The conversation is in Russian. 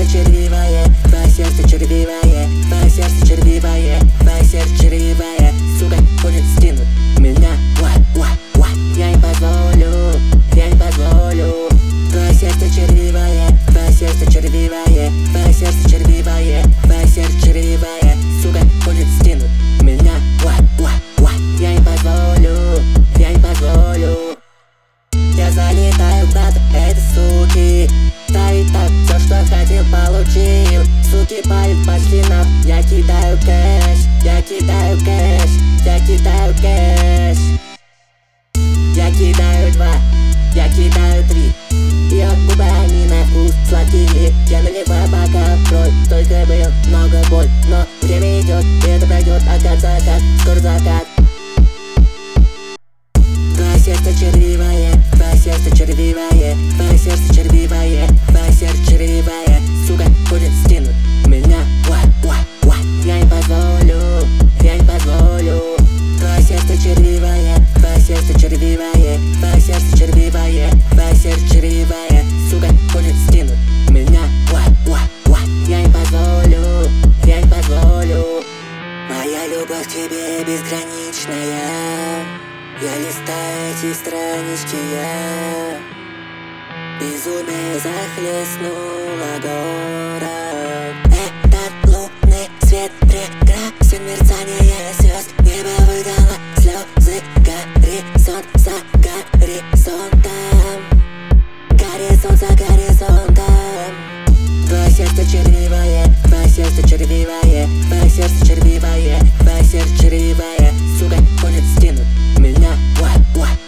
сердце червивое, твое сердце червивое, твое сердце червивое, твое сердце червивое. Сука, хочет скинуть меня, я не позволю, я не позволю. Твое сердце червивое, твое сердце червивое, твое сердце червивое, твое сердце червивое. Сука, хочет скинуть меня, я не позволю, я не позволю. Я залетаю куда-то, это суки. Ставит так, все, что хотел, получил. Суки палят, пошли на. Я кидаю кэш, я кидаю кэш, я кидаю кэш. Я кидаю 2, я кидаю 3. И от губы они на вкус сладкие. Я наливаю бокал кровь, только был много боль. Но время идет, это пройдет, закат, скоро закат. Твое сердце червивое, твое сердце червивое, твое сердце червивое, твое сердце червивое. Сука, хочет скинуть меня, я не позволю, я не позволю. Твое сердце червивое, твое сердце червивое, твое сердце червивое, твое сердце червивое. Сука, хочет скинуть меня, я не позволю, я не позволю. Моя любовь к тебе безграничная. Я листаю эти странички, я безумие захлестнуло город. Этот лунный свет прекрасен, мерцание звезд. Небо выдало слезы, горизонт за горизонтом, горизонт за горизонтом. Твое сердце червивое, твое сердце червивое, твое сердце червивое, твое сердце червивое. Сука, хочет скинуть меня,